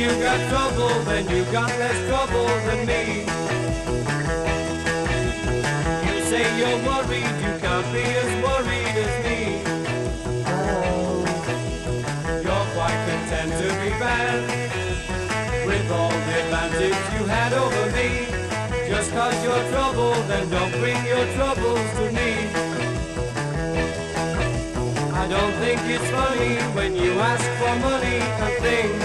you got trouble, then you got less trouble than me. You say you're worried, you can't be as worried as me. You're quite content to be bad, with all the advantage you had over me. Just cause you're troubled, then don't bring your troubles to me. I don't think it's funny when you ask for money and things,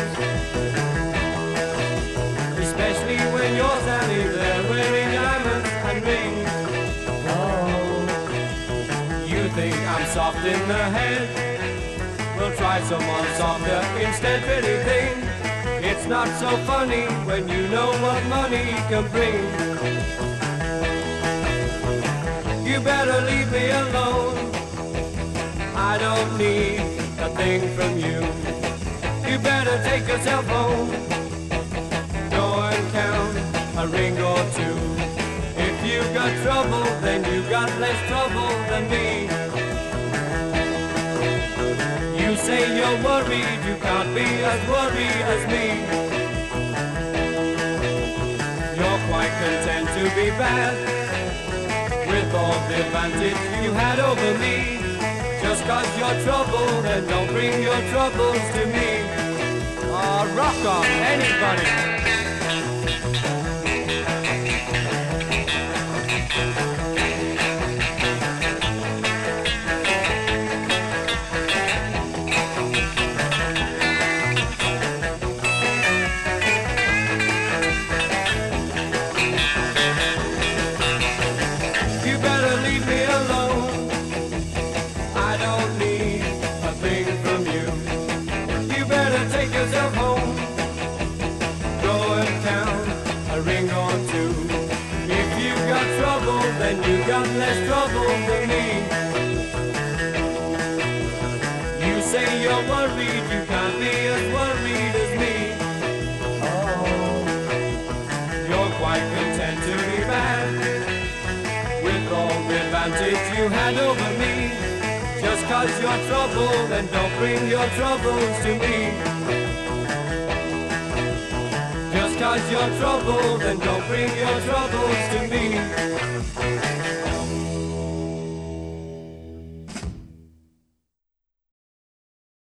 especially when you're standing there wearing diamonds and rings. You think I'm soft in the head? We'll try someone softer instead, pretty thing. It's not so funny when you know what money can bring. You better leave me alone, I don't need a thing from you. You better take yourself home, go and count a ring or two. If you got trouble, then you got less trouble than me. You say you're worried, you can't be as worried as me. You're quite content to be bad, with all the advantage you had over me. Just cause you're troubled, then don't bring your troubles to me. Oh, rock on, anybody. You better leave me alone, I don't need a thing from you. You better take yourself home, go and count a ring or two. If you got trouble, then you got less trouble than me. You say you're worried, you can't be as worried as me. You're quite content to be bad, with all the advantage you had over me. Just cause you're troubled, then don't bring your troubles to me. Just cause you're troubled, then don't bring your troubles to me.